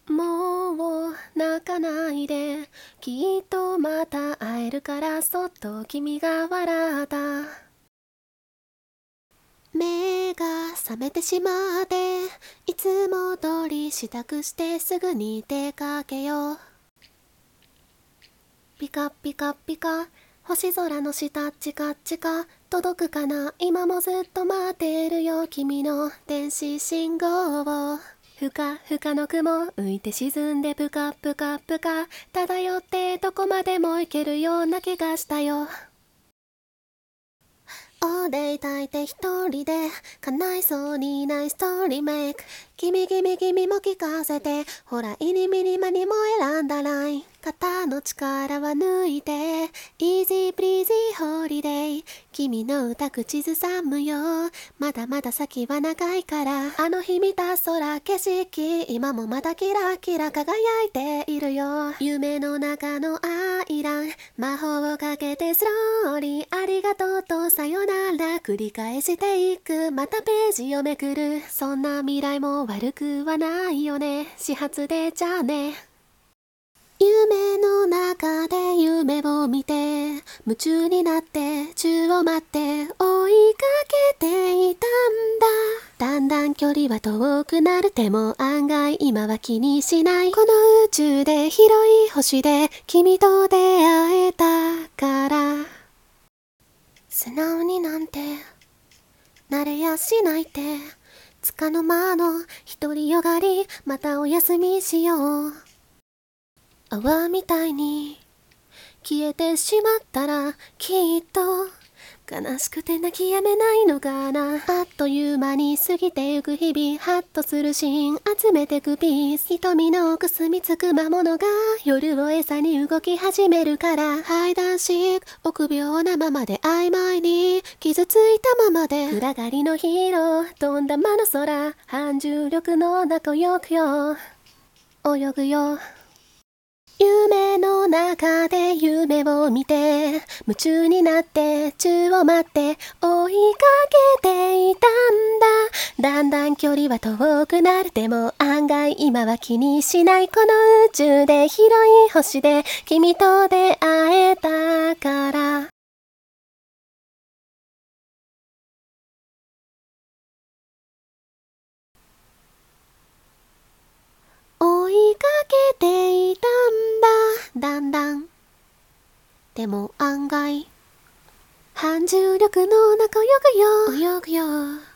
もう泣かないで、きっとまた会えるから。そっと君が笑った。目が覚めてしまって、いつも通り支度してすぐに出かけよう。ピカピカピカ、星空の下チカチカ、届くかな。今もずっと待ってるよ、君の電子信号を。ふかふかの雲、浮いて沈んでぷかぷかぷか、漂ってどこまでも行けるような気がしたよ。おでいたいて一人で叶いそうにないストーリーメイク。君も聞かせて、ほらイニミニマにも選んだライン。肩の力は抜いて、イージープリージーホリデー。君の歌口ずさむよ、まだまだ先は長いから。あの日見た空景色、今もまだキラキラ輝いているよ。夢の中のアイラン、魔法をかけてスローリー、ありがとうとさよなら繰り返していく。またページをめくる、そんな未来も悪くはないよね。始発でじゃあね。夢の中で夢を見て、夢中になって宙を待って追いかけていたんだ。だんだん距離は遠くなる、でも案外今は気にしない。この宇宙で広い星で君と出会えたから。素直になんてなれやしないって、束の間の独りよがり、またお休みしよう。泡みたいに消えてしまったら、きっと悲しくて泣き止めないのかな。あっという間に過ぎてゆく日々、ハッとするシーン集めてくピース。瞳の奥住みつく魔物が夜を餌に動き始めるから。ハイダンシーク、臆病なままで曖昧に傷ついたままで、暗がりのヒーロー、飛んだ真の空、反重力の中泳ぐよ、泳ぐよ。夢の中で夢を見て、夢中になって宙を待って追いかけていたんだ。だんだん距離は遠くなる、でも案外今は気にしない。この宇宙で広い星で君と出会えたから。追いかけていたんだ、だんだん。でも案外反重力の中泳ぐよ、泳ぐよ。